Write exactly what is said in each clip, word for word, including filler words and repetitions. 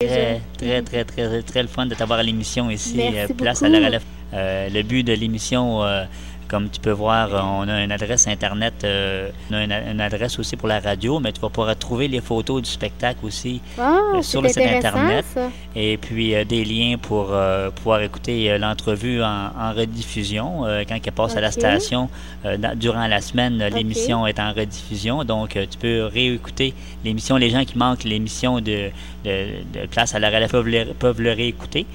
Très, très, très, très, très, très le fun de t'avoir à l'émission ici, Merci euh, Place beaucoup. à la relève. Euh, le but de l'émission, euh, comme tu peux voir, on a une adresse Internet, euh, on a une, une adresse aussi pour la radio, mais tu vas pouvoir trouver les photos du spectacle aussi Ah, euh, c'est sur le site intéressant, Internet. ça. Et puis euh, des liens pour euh, pouvoir écouter euh, l'entrevue en, en rediffusion. Euh, quand elle passe à la OK. station, euh, dans- durant la semaine, euh, OK. l'émission est en rediffusion. Donc, euh, tu peux réécouter l'émission. Les gens qui manquent l'émission de, de, de Place à la relève peuvent le, peuvent le réécouter.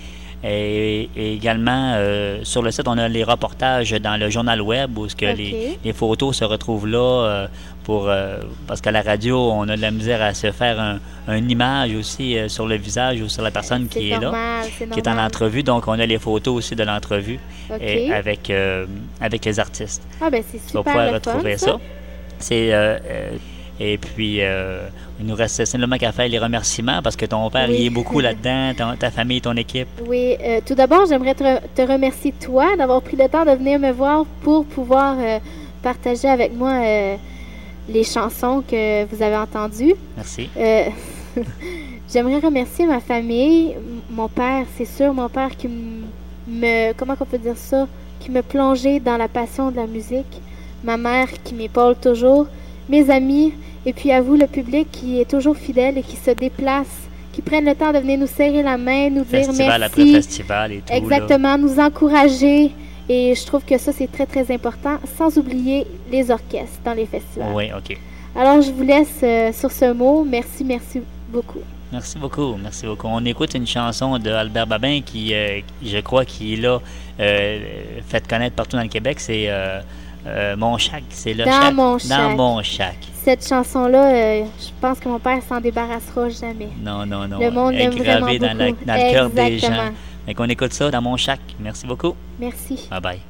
Et, et également, euh, sur le site, on a les reportages dans le journal web où ce que OK. les, les photos se retrouvent là. euh, pour euh, Parce qu'à la radio, on a de la misère à se faire un, une image aussi euh, sur le visage ou sur la personne C'est qui est là, normal, c'est qui est en normal. entrevue. Donc, on a les photos aussi de l'entrevue OK. et avec, euh, avec les artistes. Ah, ben c'est Tu vas super pouvoir le retrouver fun, ça. ça. C'est euh, euh, et puis euh, il nous reste simplement qu'à faire les remerciements parce que ton père Oui. y est beaucoup là-dedans, ton- ta famille, ton équipe. Oui, euh, tout d'abord, j'aimerais te, re- te remercier, toi, d'avoir pris le temps de venir me voir pour pouvoir euh, partager avec moi euh, les chansons que vous avez entendues. Merci. Euh, j'aimerais remercier ma famille, m- mon père, c'est sûr, mon père qui m- me, comment on peut dire ça, qui me plongeait dans la passion de la musique, ma mère qui m'épaule toujours, mes amis, et puis à vous, le public qui est toujours fidèle et qui se déplace, qui prennent le temps de venir nous serrer la main, nous dire Festival après merci. festival et tout. Là. Exactement, nous encourager. Et je trouve que ça, c'est très, très important, sans oublier les orchestres dans les festivals. Oui, OK. Alors, je vous laisse euh, sur ce mot. Merci, merci beaucoup. Merci beaucoup, merci beaucoup. On écoute une chanson de Albert Babin qui, euh, qui, je crois, qui est là, euh, fait connaître partout dans le Québec. C'est euh, euh, Mon Chac. C'est le Dans Chac. mon Dans chac. Mon Chac. Cette chanson-là, euh, je pense que mon père s'en débarrassera jamais. Non, non, non. Le monde Elle est l'aime vraiment gravée dans, la- beaucoup. dans le cœur des gens. Exactement. Donc, on écoute ça dans Mon Chac. Merci beaucoup. Merci. Bye bye.